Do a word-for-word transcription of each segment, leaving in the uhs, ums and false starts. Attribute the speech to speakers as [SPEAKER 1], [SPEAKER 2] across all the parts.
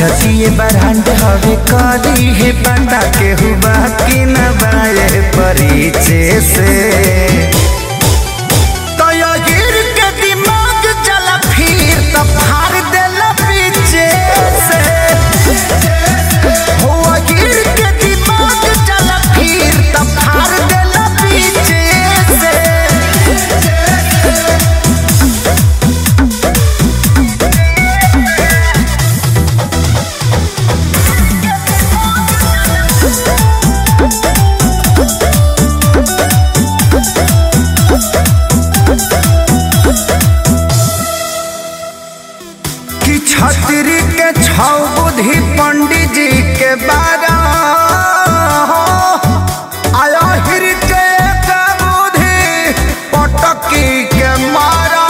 [SPEAKER 1] छतिए बरहंड हवे करी है पता के हुआ कि न बाए परिचय से तो यो गिर के दिमाग चला फिर तो फाड़ देला पीछे से हो गिर के दिमाग चला फिर तो फाड़ देला पीछे से छतरी के छौ बुद्धि पंडित जी के बारा आया हिर के एक बुद्धि पटकी के मारा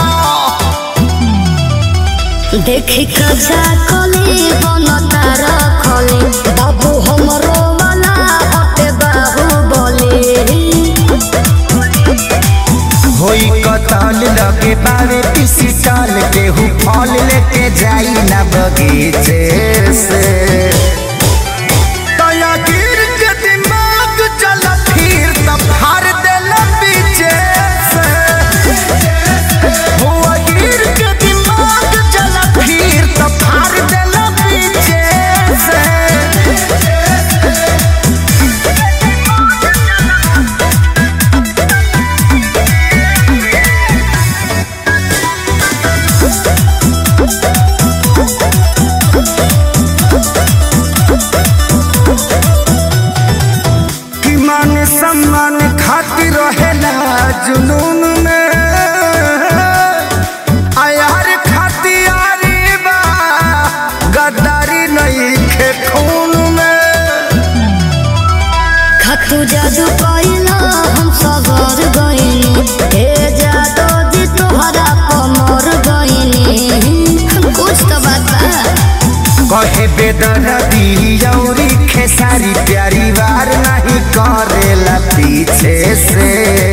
[SPEAKER 2] देखी कजा कली बनता रखली बाबू हमरो वाला हटे बाबू बोले
[SPEAKER 1] होई कतल लगे बारे पीसी टाल के हु फल लेके जाई ना बगीचे से तया गिर के दिमाग चला फिर तब फाड़ देला पीछे से हो गिर के दिमाग चला फिर तब फाड़ देला पीछे से सम्मान खातिर रहेला जुनून में आयार खातियारी बा गद्दारी नहीं खे खून में
[SPEAKER 2] खतु जादू कइला हम सबर गइनी हे जादू जी तोहरा कमर गइनी कुछ तो बता
[SPEAKER 1] कहे बेदर्दी औरी खेसारी प्यारी वार नहीं करेला पीछे से।